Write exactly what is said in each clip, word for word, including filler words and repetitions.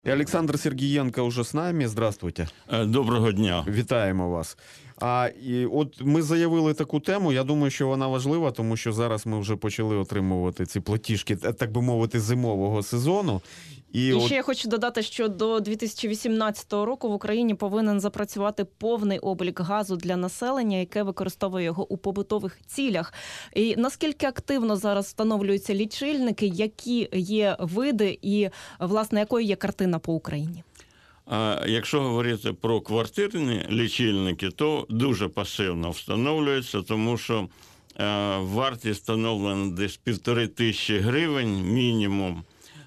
И Александр Сергієнко уже з нами. Здравствуйте. Доброго дня. Вітаємо вас. А і от ми заявили таку тему, я думаю, що вона важлива, тому що зараз ми вже почали отримувати ці платіжки, так би мовити, зимового сезону. І, І от... ще я хочу додати, що до дві тисячі вісімнадцятого року в Україні повинен запрацювати повний облік газу для населення, яке використовує його у побутових цілях. І наскільки активно зараз встановлюються лічильники, які є види і, власне, якою є картина по Україні? А якщо говорити про квартирні лічильники, то дуже пасивно встановлюється, тому що е, вартість встановлена десь півтори тисячі гривень мінімум.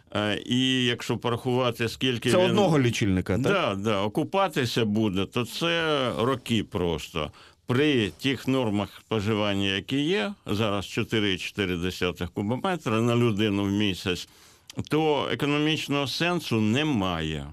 І якщо порахувати, скільки це він... одного лічильника, так? Да, да, окупатися буде, то це роки просто. При тих нормах споживання, які є, зараз чотири цілих чотири десятих кубометра на людину в місяць, то економічного сенсу немає.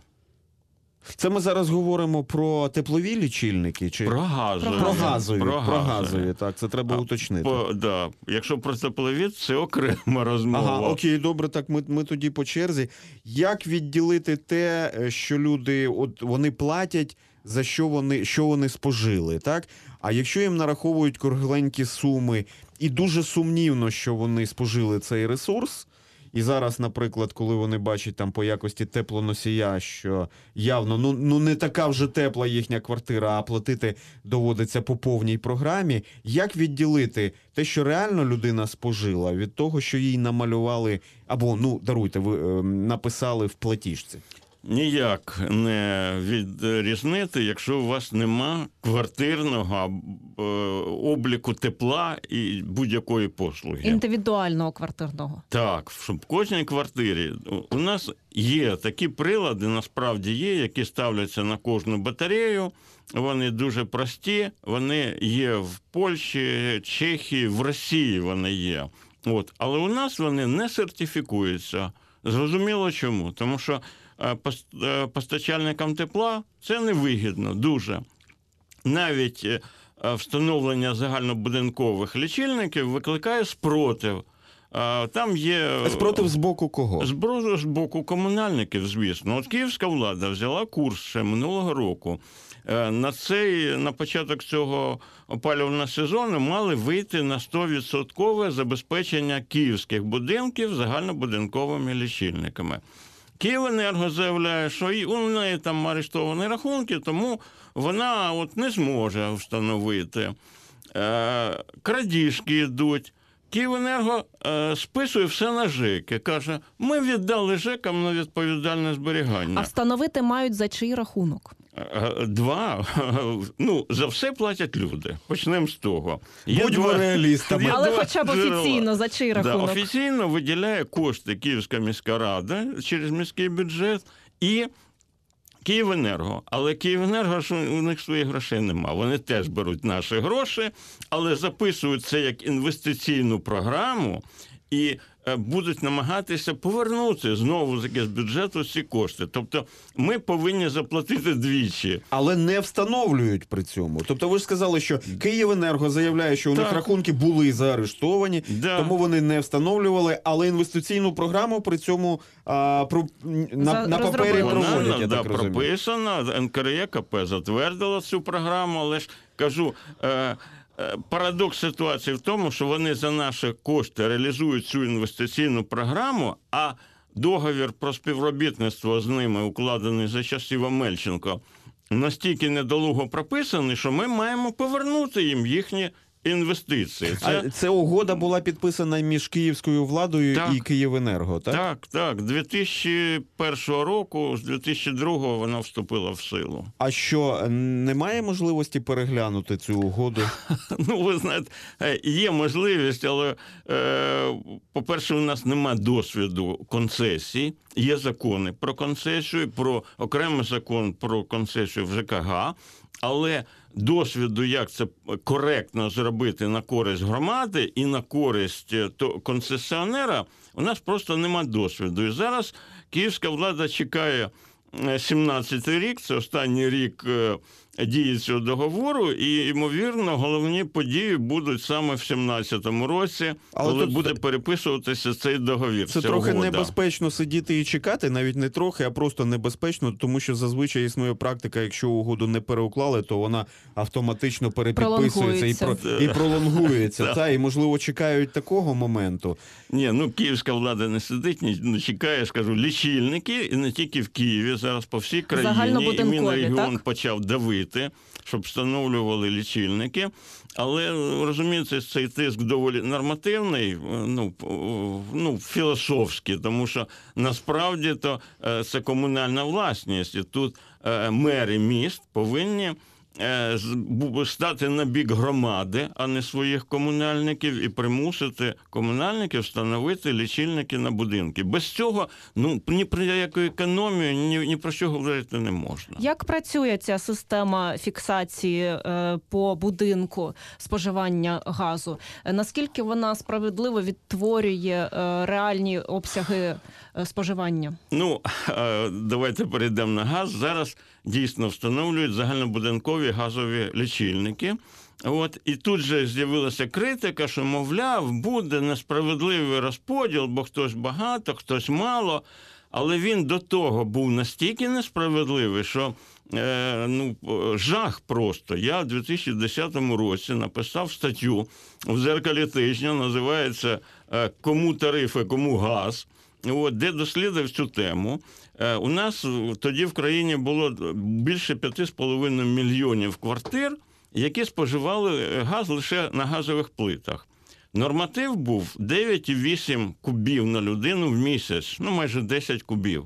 Це ми зараз говоримо про теплові лічильники? Чи... Про газові. Про газові, про про газові. газові, так, це треба а, уточнити. По, да. Якщо про теплові, це окрема розмова. Ага, окей, добре, так ми, ми тоді по черзі. Як відділити те, що люди, от вони платять, за що вони, що вони спожили, так? А якщо їм нараховують кругленькі суми, і дуже сумнівно, що вони спожили цей ресурс, і зараз, наприклад, коли вони бачать там по якості теплоносія, що явно ну, ну не така вже тепла їхня квартира, а платити доводиться по повній програмі, як відділити те, що реально людина спожила, від того, що їй намалювали, або, ну, даруйте, ви е, написали в платіжці? Ніяк не відрізнити, якщо у вас нема квартирного обліку тепла і будь-якої послуги. Індивідуального квартирного. Так, щоб в кожній квартирі у нас є такі прилади, насправді є, які ставляться на кожну батарею. Вони дуже прості, вони є в Польщі, Чехії, в Росії вони є. От. Але у нас вони не сертифікуються. Зрозуміло чому? Тому що постачальникам тепла це невигідно дуже. Навіть встановлення загальнобудинкових лічильників викликає спротив. Там є... Спротив з боку кого? Спротив з боку комунальників, звісно. От київська влада взяла курс ще минулого року. На цей, на початок цього опалювального сезону мали вийти на сто відсотків забезпечення київських будинків загальнобудинковими лічильниками. Київенерго заявляє, що у неї там арештовані рахунки, тому вона от не зможе встановити. Е, крадіжки йдуть. Київенерго е, списує все на ЖЕКи. Каже, ми віддали ЖЕКам на відповідальне зберігання. А встановити мають за чий рахунок? Два. Ну, за все платять люди. Почнемо з того. Будьмо реалістами. Але хоча б офіційно за чий рахунок? Да, офіційно виділяє кошти Київська міська рада через міський бюджет і Київенерго. Але Київенерго, у них своїх грошей немає. Вони теж беруть наші гроші, але записують це як інвестиційну програму і будуть намагатися повернути знову з бюджету ці кошти. Тобто ми повинні заплатити двічі. Але не встановлюють при цьому. Тобто ви ж сказали, що Київенерго заявляє, що у так. них рахунки були заарештовані, да. тому вони не встановлювали, але інвестиційну програму при цьому а, про, на, на папері проводять, я да, так розумію. прописано, ен ка ер е ка пе затвердила цю програму, але ж, кажу, е, парадокс ситуації в тому, що вони за наші кошти реалізують цю інвестиційну програму, а договір про співробітництво з ними, укладений за часів Омельченко, настільки недолуго прописаний, що ми маємо повернути їм їхні інвестиції. Це... А ця угода була підписана між київською владою так. і Київенерго, так? Так, так. дві тисячі першого року, з дві тисячі другого вона вступила в силу. А що, немає можливості переглянути цю угоду? Ну, ви знаєте, є можливість, але, е, по-перше, у нас немає досвіду концесій. Є закони про концесію, про окремий закон про концесію в же ка га, але досвіду, як це коректно зробити на користь громади і на користь концесіонера, у нас просто нема досвіду. І зараз київська влада чекає сімнадцятий рік, це останній рік дії цього договору, і, ймовірно, головні події будуть саме в сімнадцятому році, Але коли тут буде переписуватися цей договір. Це ця трохи угода. небезпечно сидіти і чекати, навіть не трохи, а просто небезпечно, тому що зазвичай існує практика, якщо угоду не переуклали, то вона автоматично перепідписується і, про, Пролонгується. і пролонгується. Та, і, можливо, чекають такого моменту. Ні, ну київська влада не сидить, ні, не чекає, скажу, лічильники, і не тільки в Києві, зараз по всій країні. І Загальнобудинкові, Мінрегіон так? почав давити, щоб встановлювали лічильники. Але, розумієте, цей тиск доволі нормативний, ну, ну філософський, тому що насправді то це комунальна власність. І тут мери міст повинні стати на бік громади, а не своїх комунальників, і примусити комунальників встановити лічильники на будинки. Без цього ну ні про яку економію, ні, ні про що говорити не можна. Як працює ця система фіксації е, по будинку споживання газу? Е, Наскільки вона справедливо відтворює е, реальні обсяги е, споживання? Ну, е, давайте перейдемо на газ. Зараз дійсно встановлюють загальнобудинкові газові лічильники. От, і тут же з'явилася критика, що, мовляв, буде несправедливий розподіл, бо хтось багато, хтось мало. Але він до того був настільки несправедливий, що е, ну, жах просто. Я в дві тисячі десятому році написав статтю в «Дзеркалі тижня», називається «Кому тарифи, кому газ», от, де дослідив цю тему. Е, у нас тоді в країні було більше п'яти з половиною мільйонів квартир, які споживали газ лише на газових плитах. Норматив був дев'ять цілих вісім кубів на людину в місяць, ну майже десять кубів.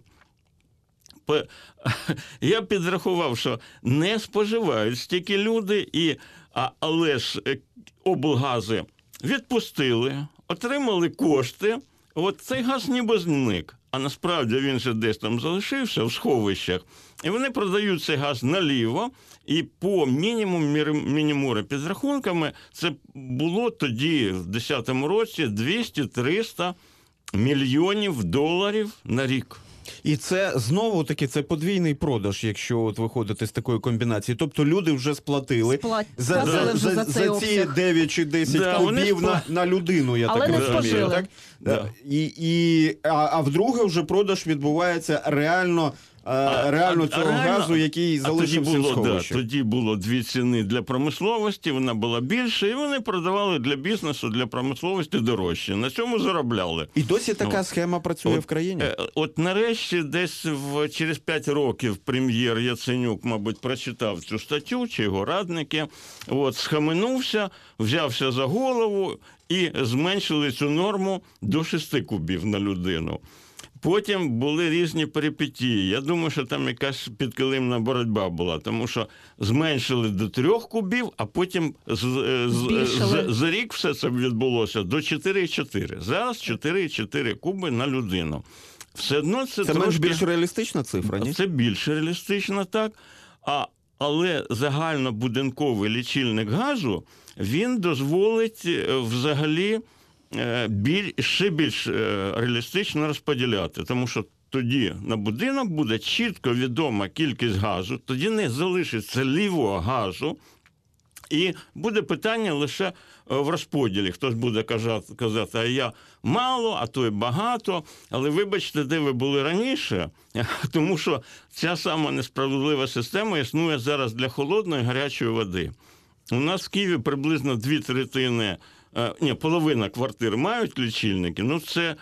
Я підрахував, що не споживають стільки люди, і, а, але ж облгази відпустили, отримали кошти, от цей газ ніби зник. А насправді він же десь там залишився в сховищах. І вони продають цей газ наліво, і по мінімум мінімури підрахунками це було тоді, в десятому році, двісті-триста мільйонів доларів на рік. І це, знову-таки, це подвійний продаж, якщо от виходити з такої комбінації. Тобто люди вже сплатили Сплат- за, за, сплатили вже за, за цей за ці обсяг. дев'ять чи десять Да, вони кубів спла- на, на людину, я Але так не розумію. спожили. Так? Да. І, і, а, а вдруге вже продаж відбувається реально, а, реально а- цього а реально- газу, який А тоді залишився в було, да, сховищі. тоді було дві ціни для промисловості, вона була більша, і вони продавали для бізнесу, для промисловості дорожче. На цьому заробляли. І досі така Ну, схема працює от, в країні? Е, От нарешті десь в, через п'ять років прем'єр Яценюк, мабуть, прочитав цю статтю, чи його радники, от, схаменувся, взявся за голову і зменшили цю норму до шести кубів на людину. Потім були різні перипетії. Я думаю, що там якась підкилимна боротьба була, тому що зменшили до трьох кубів, а потім з, з, Збільшили. з, за рік все це відбулося до чотири цілих чотири. Зараз чотири цілих чотири куби на людину. Все одно це, Це трошки... менш більш реалістична цифра, ні? Це більш реалістично, так. А, але загальнобудинковий лічильник газу, він дозволить е, взагалі е, біль, ще більш е, реалістично розподіляти. Тому що тоді на будинок буде чітко відома кількість газу, тоді не залишиться лівого газу, і буде питання лише в розподілі. Хтось буде казати, казати, а я мало, а то й багато. Але вибачте, де ви були раніше, тому що ця сама несправедлива система існує зараз для холодної і гарячої води. У нас в Києві приблизно дві третини, ні, половина квартир мають лічильники, ну це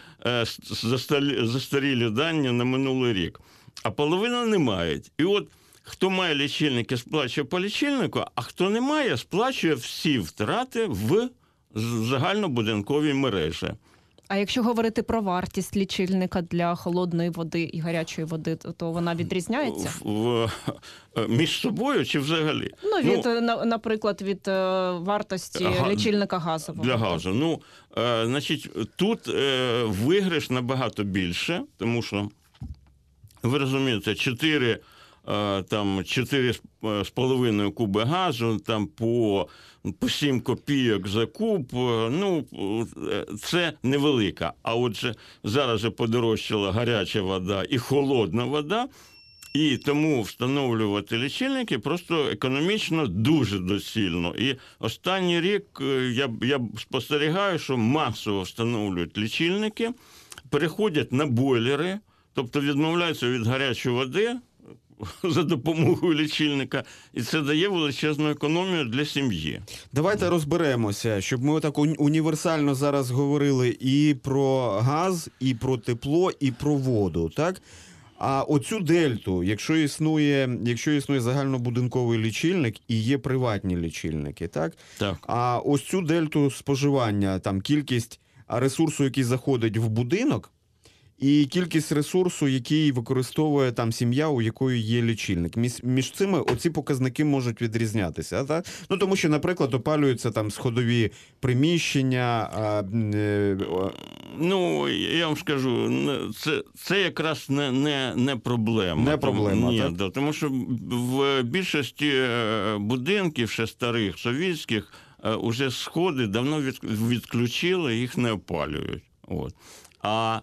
застарілі дані на минулий рік. А половина не мають. І от хто має лічильники, сплачує по лічильнику, а хто не має, сплачує всі втрати в загальнобудинковій мережі. А якщо говорити про вартість лічильника для холодної води і гарячої води, то вона відрізняється? В, в, між собою чи взагалі? Ну, від, ну, на, наприклад, від е, вартості га, лічильника газового. Для газу. Ну, е, значить, тут е, виграш набагато більше, тому що, ви розумієте, чотири там чотири з половиною куби газу, там по, по сім копійок за куб, ну, це невелика. А отже, зараз же подорожчала гаряча вода і холодна вода, І тому встановлювати лічильники просто економічно дуже доцільно. І останній рік е, я, я спостерігаю, що масово встановлюють лічильники, переходять на бойлери, тобто відмовляються від гарячої води за допомогою лічильника, і це дає величезну економію для сім'ї. Давайте розберемося, щоб ми так уні- універсально зараз говорили і про газ, і про тепло, і про воду, так? А оцю дельту, якщо існує, якщо існує загальнобудинковий лічильник і є приватні лічильники, так? Так. А ось цю дельту споживання, там кількість ресурсу, який заходить в будинок, і кількість ресурсу, який використовує там сім'я, у якої є лічильник. Між, між цими оці показники можуть відрізнятися. Так? Ну, тому що, наприклад, опалюються там сходові приміщення. А, е, Ну, я вам скажу, не- це, це якраз не, не, не проблема. Не проблема, Ні, так? да, тому що в більшості е, будинків, ще старих, совєтських, е, уже сходи давно від, відключили, їх не опалюють. От. А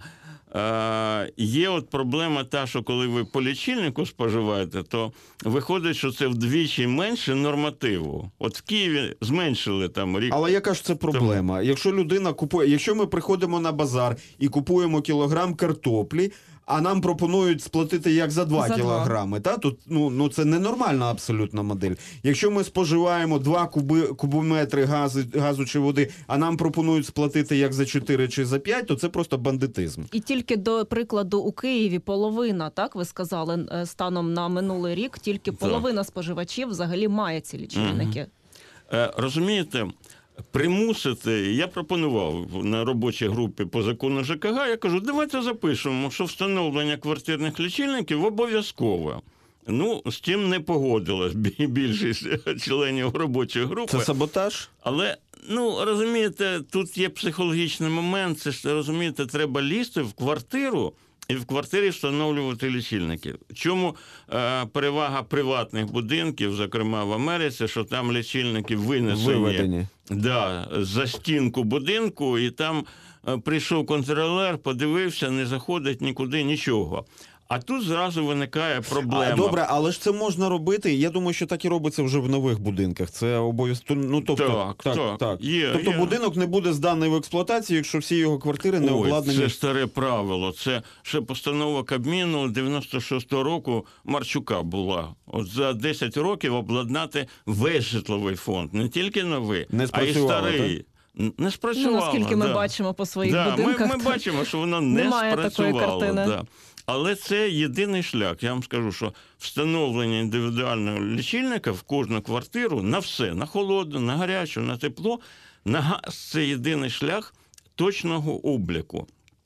е, є от проблема та, що коли ви по лічильнику споживаєте, то виходить, що це вдвічі менше нормативу. От в Києві зменшили там рік. Але яка ж це проблема? Якщо людина купує, якщо ми приходимо на базар і купуємо кілограм картоплі, а нам пропонують сплатити як за два За два. кілограми, та? Тут, ну, ну, це ненормальна абсолютно модель. Якщо ми споживаємо два куби, кубометри газу, газу чи води, а нам пропонують сплатити як за чотири чи за п'ять, то це просто бандитизм. І тільки, до прикладу, у Києві половина, так ви сказали, е, станом на минулий рік, тільки половина споживачів взагалі має ці лічильники. Е, Розумієте, примусити, я пропонував на робочій групі по закону ЖКГ, я кажу, давайте запишемо, що встановлення квартирних лічильників обов'язкове. Ну, з цим не погодилась бі- більшість членів робочої групи. Це саботаж? Але, ну, розумієте, тут є психологічний момент, це ж, розумієте, треба лізти в квартиру і в квартирі встановлювати лічильники. Чому е, перевага приватних будинків, зокрема в Америці, що там лічильники винесені Виведені. да, за стінку будинку, і там е, прийшов контролер, подивився, не заходить нікуди, нічого. А тут зразу виникає проблема. А, добре, але ж це можна робити. Я думаю, що так і робиться вже в нових будинках. Це обов'язково. Ну, тобто, Так, так, є, тобто є. будинок не буде зданий в експлуатацію, якщо всі його квартири не Ой, обладнані. це старе правило. Це ще постанова Кабміну дев'яносто шостого року Марчука була. От за десять років обладнати весь житловий фонд. Не тільки новий, Не а й спрацювало, старий. Н- Не спрацювало. Ну, наскільки ми да. бачимо по своїх Да, будинках. Ми, ми то- бачимо, що воно не немає такої спрацювало. картини. Да. Але це єдиний шлях. Я вам скажу, що встановлення індивідуального лічильника в кожну квартиру на все, на холодну, на гарячу, на тепло, на газ – це єдиний шлях точного обліку.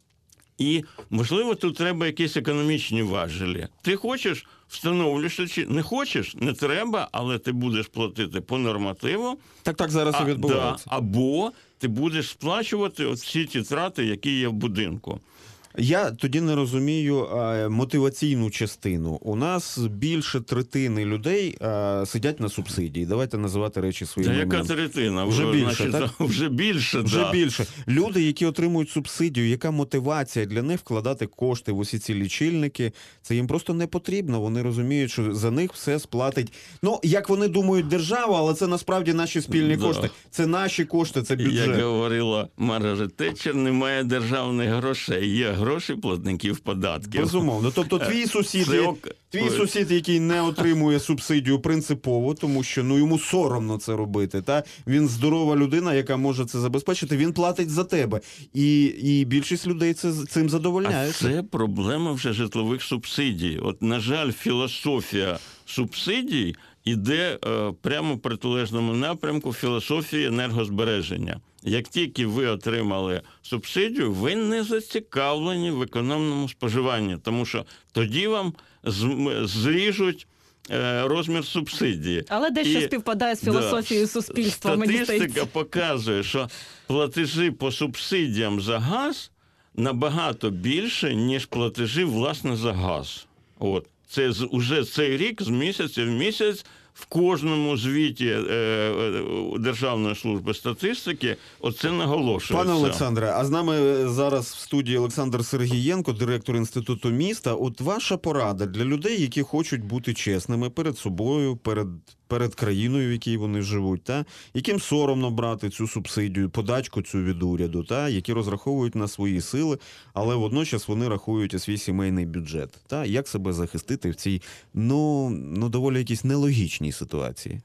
І, можливо, тут треба якісь економічні важелі. Ти хочеш – встановлюєш, чи не хочеш – не треба, але ти будеш платити по нормативу. Так, так зараз і А, відбувається. да, або ти будеш сплачувати от всі ті трати, які є в будинку. Я тоді не розумію а, мотиваційну частину. У нас більше третини людей а, сидять на субсидії. Давайте називати речі Та своїми яка іменами. третина? Вже більше, Значить, так? Вже більше, Вже да. більше. Люди, які отримують субсидію, яка мотивація для них вкладати кошти в усі ці лічильники, це їм просто не потрібно. Вони розуміють, що за них все сплатить. Ну, як вони думають, держава, але це насправді наші спільні Да. кошти. Це наші кошти, це бюджет. Як говорила Маргарет Тетчер, немає державних грошей, є гроші платників податків. Безумовно. Тобто твій сусід, Це є- ок- твій Ой. сусід, який не отримує субсидію принципово, тому що ну йому соромно це робити. Та він здорова людина, яка може це забезпечити. Він платить за тебе, і, і більшість людей це цим А задовольняється. це проблема вже житлових субсидій. От, на жаль, філософія субсидій іде е, прямо в протилежному напрямку філософії енергозбереження. Як тільки ви отримали субсидію, ви не зацікавлені в економному споживанні, тому що тоді вам з- зріжуть е, розмір субсидії. Але дещо І- співпадає з філософією Да. суспільства, мені Статистика здається. показує, що платежі по субсидіям за газ набагато більше, ніж платежі, власне, за газ. От. Це з- уже цей рік з місяця в місяць в кожному звіті е, е, Державної служби статистики оце наголошується. Пане Олександре, а з нами зараз в студії Олександр Сергієнко, директор Інституту міста. От ваша порада для людей, які хочуть бути чесними перед собою, перед, перед країною, в якій вони живуть, та? Яким соромно брати цю субсидію, подачку цю від уряду, та? Які розраховують на свої сили, але водночас вони рахують і свій сімейний бюджет. Та? Як себе захистити в цій, ну, ну доволі якійсь нелогічній ситуації?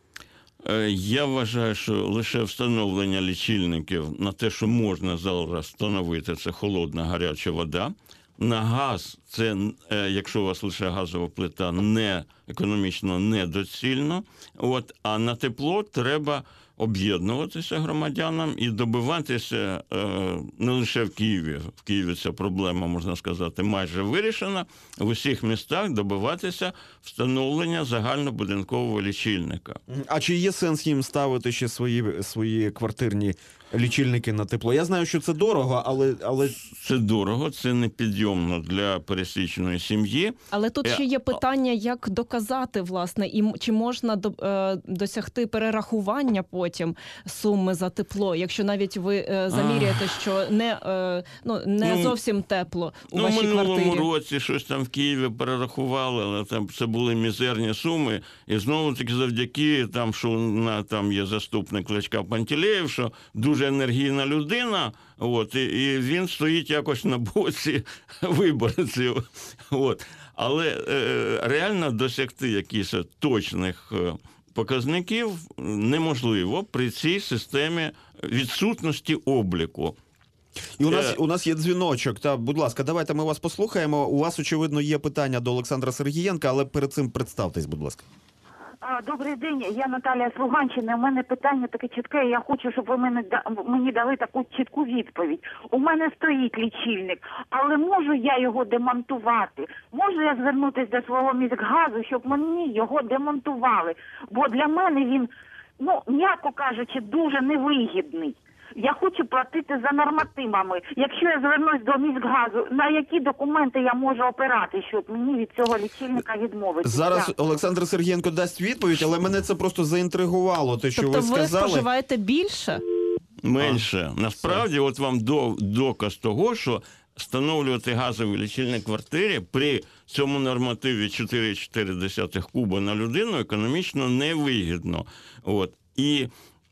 Я вважаю, що лише встановлення лічильників на те, що можна зараз встановити, це холодна, гаряча вода. На газ, це, якщо у вас лише газова плита, не економічно недоцільно. От, а на тепло треба об'єднуватися громадянам і добиватися е, не лише в Києві. В Києві ця проблема, можна сказати, майже вирішена. В усіх містах добиватися встановлення загальнобудинкового лічильника. А чи є сенс їм ставити ще свої, свої квартирні лічильники на тепло? Я знаю, що це дорого, але... але... Це дорого, це непідйомно для пересічної сім'ї. Але тут ще є питання, як доказати, власне, і чи можна до, е, досягти перерахування потім суми за тепло, якщо навіть ви е, заміряєте, що не, е, ну, не ну, зовсім тепло у ну, вашій квартирі. Ну, в минулому році щось там в Києві перерахували, але там це були мізерні суми. І знову-таки завдяки, там, що на, там є заступник Лечка Пантелеєв, що дуже енергійна людина, от, і, і він стоїть якось на боці виборців. От. Але е, реально досягти якихось точних е, показників неможливо при цій системі відсутності обліку. І у нас, у нас є дзвіночок. Та, будь ласка, давайте ми вас послухаємо. У вас, очевидно, є питання до Олександра Сергієнка, але перед цим представтесь, будь ласка. Добрий день, я Наталія з Луганщини. У мене питання таке чітке, я хочу, щоб ви мені, мені дали таку чітку відповідь. У мене стоїть лічильник, але можу я його демонтувати? Можу я звернутися до свого міськгазу, щоб мені його демонтували? Бо для мене він, ну, м'яко кажучи, дуже невигідний. Я хочу платити за нормативами. Якщо я звернусь до міськгазу, на які документи я можу опирати, щоб мені від цього лічильника відмовити? Зараз Дякую. Олександр Сергієнко дасть відповідь, але мене це просто заінтригувало, те, що тобто ви сказали. Тобто ви споживаєте більше? Менше. А, Насправді, це. От вам до, доказ того, що встановлювати газовий лічильник в квартирі при цьому нормативі чотири цілих чотири десятих куба на людину економічно невигідно. От. І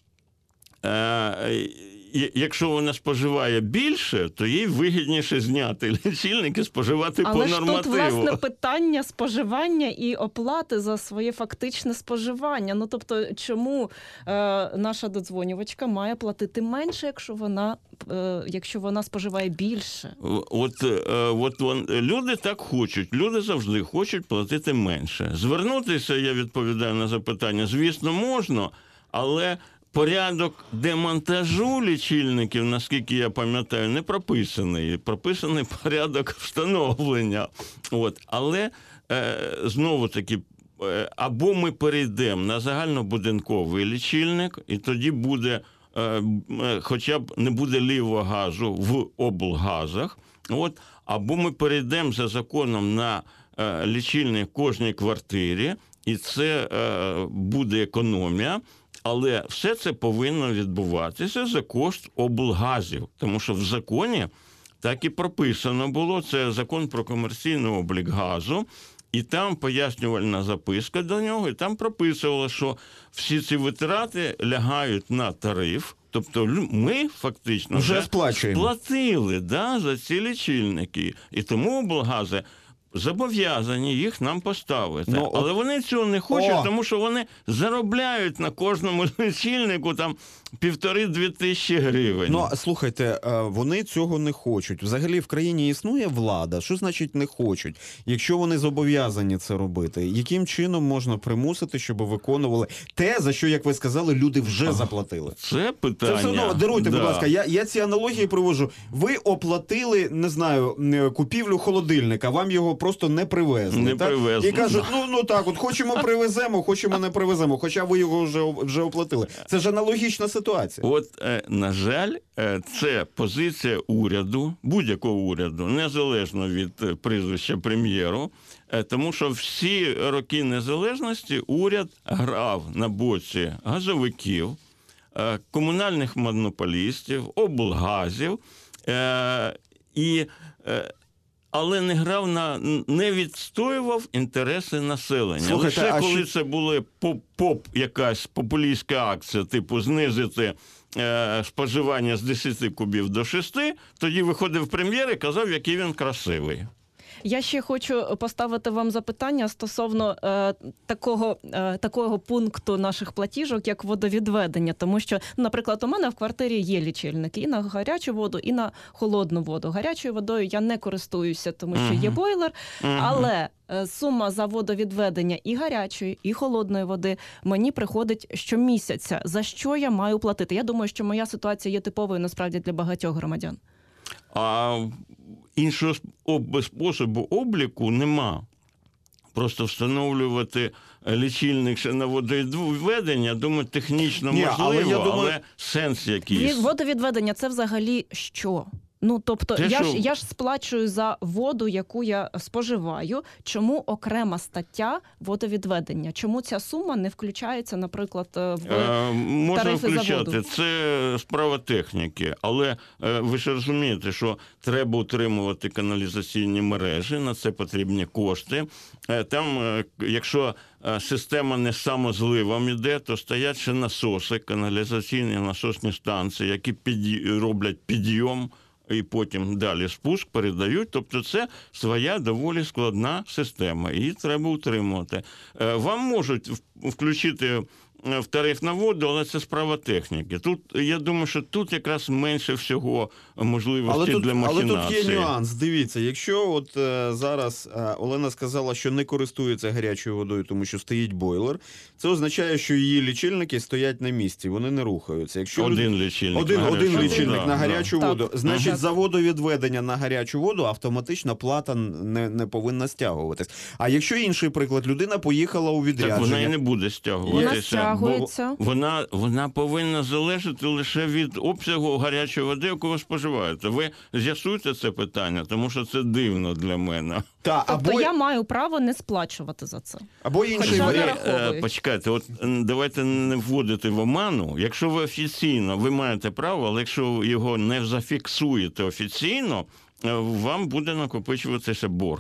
Е, якщо вона споживає більше, то їй вигідніше зняти лічильник і споживати Але по нормативу. Але ж тут, власне, питання споживання і оплати за своє фактичне споживання. Ну, тобто, чому е, наша додзвонювачка має платити менше, якщо вона, е, якщо вона споживає більше? От, е, от вон, люди так хочуть. Люди завжди хочуть платити менше. Звернутися, я відповідаю на запитання, звісно, можна, але порядок демонтажу лічильників, наскільки я пам'ятаю, не прописаний. Прописаний порядок встановлення. От. Але, е, знову-таки, е, або ми перейдемо на загальнобудинковий лічильник, і тоді буде, е, хоча б не буде лівого газу в облгазах, от, або ми перейдемо за законом на е, лічильник в кожній квартирі, і це е, буде економія. Але все це повинно відбуватися за кошт облгазів, тому що в законі так і прописано було, це закон про комерційний облік газу, і там пояснювальна записка до нього, і там прописувало, що всі ці витрати лягають на тариф, тобто ми фактично вже сплачуємо. Сплатили, да, за ці лічильники, і тому облгази зобов'язані їх нам поставити. Ну, але от... вони цього не хочуть, О! тому що вони заробляють на кожному лічильнику там півтори-дві тисячі гривень. Ну, слухайте, вони цього не хочуть. Взагалі в країні існує влада. Що значить не хочуть? Якщо вони зобов'язані це робити, яким чином можна примусити, щоб виконували те, за що, як ви сказали, люди вже заплатили? Це питання. Це все одно, даруйте, да. будь ласка, я, я ці аналогії привожу. Ви оплатили, не знаю, купівлю холодильника, вам його просто не привезли. Не так? привезли. І кажуть, ну, ну так, от хочемо привеземо, хочемо не привеземо, хоча ви його вже, вже оплатили. Це ж аналогічна ситуація. От, е, на жаль, е, це позиція уряду, будь-якого уряду, незалежно від е, прізвища прем'єру, Е, Тому що всі роки незалежності уряд грав на боці газовиків, е, комунальних монополістів, облгазів, е, і, е, але не грав на, не відстоював інтереси населення. Слухайте, Лише а коли що- це була поп, поп якась популістська акція, типу знизити е, споживання з десяти кубів до шести, тоді виходив прем'єр і казав, який він красивий. Я ще хочу поставити вам запитання стосовно е, такого, е, такого пункту наших платіжок, як водовідведення. Тому що, наприклад, у мене в квартирі є лічильники і на гарячу воду, і на холодну воду. Гарячою водою я не користуюся, тому що є бойлер, Мгм. але е, сума за водовідведення і гарячої, і холодної води мені приходить щомісяця. За що я маю платити? Я думаю, що моя ситуація є типовою насправді для багатьох громадян. А іншого об- способу обліку нема. Просто встановлювати лічильник ще на водовідведення, думаю, технічно Ні, можливо, але але, я думаю- сенс якийсь. Від- Водовідведення – це взагалі що? Ну, тобто, Те, я, що- ж, я ж сплачую за воду, яку я споживаю. Чому окрема стаття водовідведення? Чому ця сума не включається, наприклад, в Е, Можна тарифи за включати. воду? Це справа техніки. Але е, ви ж розумієте, що треба утримувати каналізаційні мережі, на це потрібні кошти. Е, Там, е, якщо е, система не самозливом іде, то стоять ще насоси, каналізаційні насосні станції, які під'ї- роблять підйом і потім далі спуск передають. Тобто це своя доволі складна система, її треба утримувати. Е, Вам можуть в- включити в тариф на воду, але це справа техніки. Тут, я думаю, що тут якраз менше всього можливостей Але тут, для але махінації. тут є нюанс. Дивіться, якщо от е, зараз е, Олена сказала, що не користується гарячою водою, тому що стоїть бойлер, це означає, що її лічильники стоять на місці, вони не рухаються. Якщо Один люди- лічильник. Один, на один гарячу лічильник воду. на Да, гарячу да. воду. Так. Значить, Ага. за водовідведення на гарячу воду автоматично плата не, не повинна стягуватись. А якщо інший приклад, людина поїхала у Так вона і відрядження. не буде стягуватися. Вона стягується. Бо вона, вона повинна залежати лише від обсягу гарячої води, яку ви споживаєте. Ви з'ясуйте це питання, тому що це дивно для мене. Та, Тобто або, я маю право не сплачувати за це. або інший Хоча варіант. не Е, раховують. Почекайте, от м, давайте не вводити в оману. Якщо ви офіційно, ви маєте право, але якщо ви його не зафіксуєте офіційно, е, вам буде накопичуватися борг.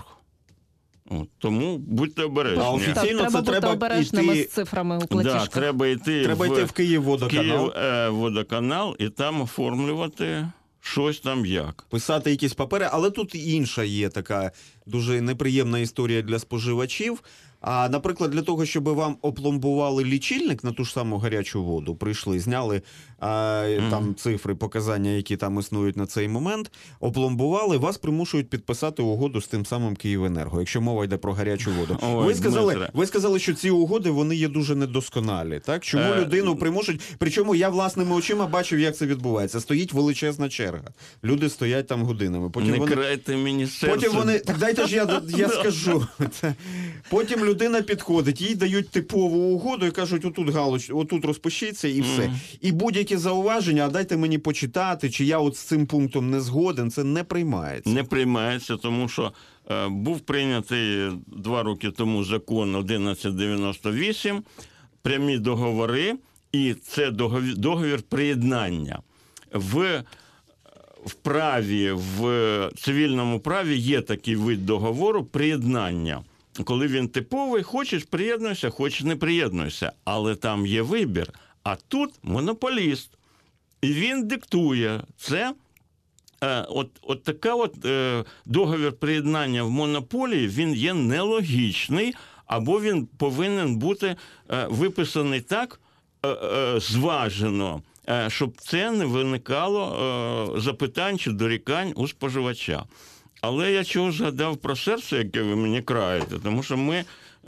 От, тому будьте обережні. А офіційно Так, треба це бути треба обережними йти- з цифрами у Да, платіжках. треба йти Треба в йти в Київ водоканал. Київ е, водоканал і там оформлювати щось там як. Писати якісь папери, але тут інша є така дуже неприємна історія для споживачів. А, наприклад, для того, щоб вам опломбували лічильник на ту ж саму гарячу воду, прийшли, зняли а, Мгм. там цифри, показання, які там існують на цей момент, опломбували, вас примушують підписати угоду з тим самим Київенерго, якщо мова йде про гарячу воду. Ой, ви сказали, Дмитре. ви сказали, що ці угоди вони є дуже недосконалі. Так, чому Е, людину примушують? Причому я власними очима бачив, як це відбувається. Стоїть величезна черга. Люди стоять там годинами. Потім не вони крайте мені серце. Потім вони. Так дайте ж я, я скажу. Це... Потім людина підходить, їй дають типову угоду і кажуть, отут галоч, отут розпишіться і все. Мгм. І будь-які зауваження, а дайте мені почитати, чи я от з цим пунктом не згоден, це не приймається. Не приймається, тому що е, був прийнятий два роки тому закон одинадцять дев'яносто вісім, прямі договори, і це договір, договір приєднання. В, в праві, в цивільному праві є такий вид договору приєднання. Коли він типовий, хочеш приєднуйся, хочеш не приєднуйся. Але там є вибір. А тут монополіст. І він диктує це. Е, От, от така от е, договір приєднання в монополії, він є нелогічний, або він повинен бути е, виписаний так е, е, зважено, е, щоб це не виникало е, запитань чи дорікань у споживача. Але я чого згадав про серце, яке ви мені краєте, тому що ми е,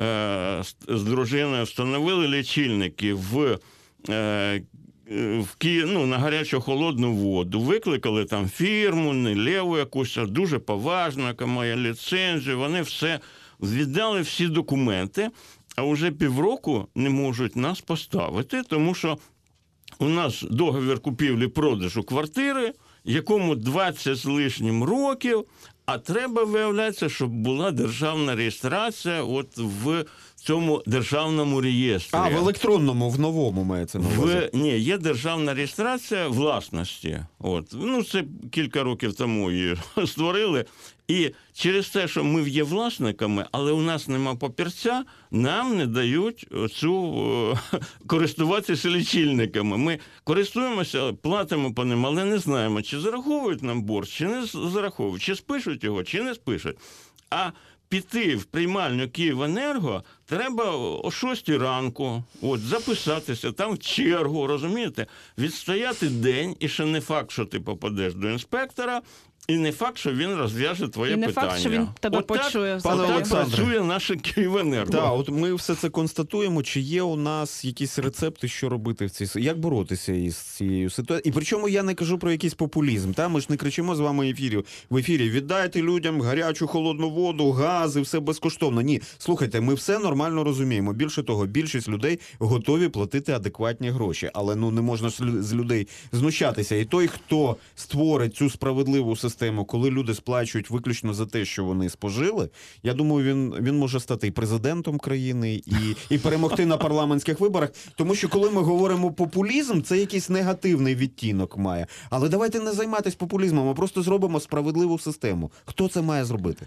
з, з дружиною встановили лічильники в е, в Ки... ну, на гарячу холодну воду, викликали там фірму, не леву якусь, а дуже поважна, яка має ліцензію, вони все віддали всі документи, а вже півроку не можуть нас поставити, тому що у нас договір купівлі-продажу квартири, якому двадцять з лишнім років, А треба, виявляється, щоб була державна реєстрація от в цьому державному реєстрі. А, в електронному, в новому мається на увазі. В, ні, є державна реєстрація власності. От. Ну, це кілька років тому її створили. І через те, що ми є власниками, але у нас нема папірця, нам не дають цю користуватися лічильниками. Ми користуємося, платимо по ним, але не знаємо, чи зараховують нам борг, чи не зараховують, чи спишуть його, чи не спишуть. А піти в приймальню «Київенерго» треба о шостій ранку, от, записатися там в чергу, розумієте? Відстояти день, і ще не факт, що ти попадеш до інспектора, і не факт, що він розв'яже твоє І не питання. факт, що він тебе от почує. Так, взагалі. Пане так Олександре. працює наше «Київенерго». Так, от ми все це констатуємо. Чи є у нас якісь рецепти, що робити в цій с- як боротися із цією ситуацією? І причому я не кажу про якийсь популізм. Та ми ж не кричимо з вами в ефірі. В ефірі віддайте людям гарячу холодну воду, гази, все безкоштовно. Ні, слухайте, ми все нормально розуміємо. Більше того, більшість людей готові платити адекватні гроші, але ну не можна ж лю- з людей знущатися. І той, хто створить цю справедливу систему, коли люди сплачують виключно за те, що вони спожили, я думаю, він, він може стати і президентом країни, і, і перемогти на парламентських виборах. Тому що коли ми говоримо популізм, це якийсь негативний відтінок має. Але давайте не займатися популізмом, а просто зробимо справедливу систему. Хто це має зробити?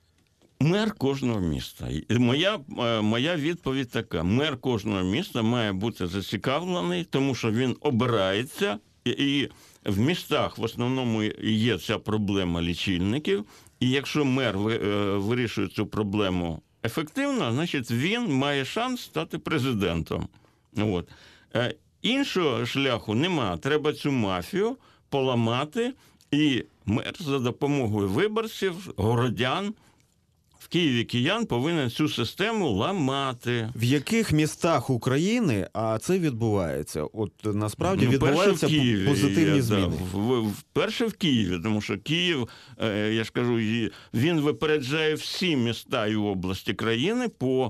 Мер кожного міста. І Моя, е, моя відповідь така. Мер кожного міста має бути зацікавлений, тому що він обирається, і, і в містах в основному є ця проблема лічильників. І якщо мер ви- е, вирішує цю проблему ефективно, значить він має шанс стати президентом. От. Е, Іншого шляху нема. Треба цю мафію поламати, і мер за допомогою виборців, городян, в Києві киян повинен цю систему ламати. В яких містах України, а це відбувається? От насправді Ну, відбуваються перше в Києві, позитивні я, зміни. Да, в, в, перше в Києві, тому що Київ, е, я ж кажу, і- він випереджає всі міста і області країни по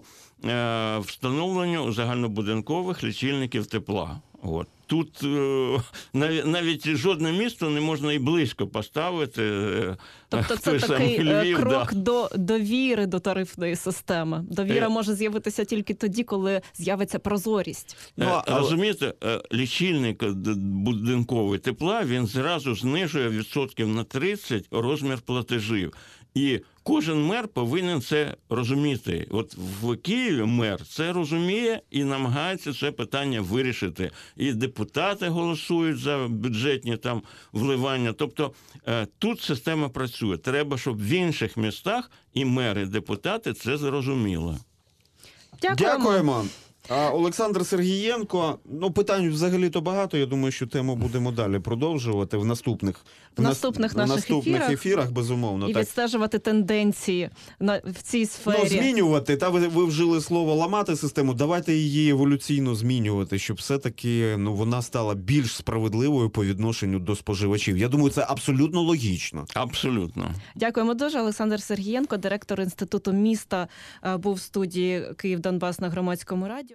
е, встановленню загальнобудинкових лічильників тепла. От. Тут е, навіть, навіть жодне місто не можна і близько поставити. е, Тобто в це той такий самий е, Львів, крок да. до довіри до тарифної системи. Довіра Е. може з'явитися тільки тоді, коли з'явиться прозорість. Ну, Е, але- Розумієте, е, лічильник д- будинковий тепла, він зразу знижує відсотків на тридцять розмір платежів. І кожен мер повинен це розуміти. От в Києві мер це розуміє і намагається це питання вирішити. І депутати голосують за бюджетні там вливання. Тобто е, тут система працює. Треба, щоб в інших містах і мери, і депутати це зрозуміли. Дякуємо. Дякуємо. А Олександр Сергієнко, ну питань взагалі-то багато. Я думаю, що тему будемо далі продовжувати в наступних В наступних в наших наступних ефірах. ефірах, безумовно. І Так. відстежувати тенденції на в цій сфері. Ну, змінювати. Та ви, ви вжили слово ламати систему. Давайте її еволюційно змінювати, щоб все-таки ну вона стала більш справедливою по відношенню до споживачів. Я думаю, це абсолютно логічно. Абсолютно. Дякуємо дуже. Олександр Сергієнко, директор Інституту міста, е, був в студії Київ Донбас на Громадському радіо.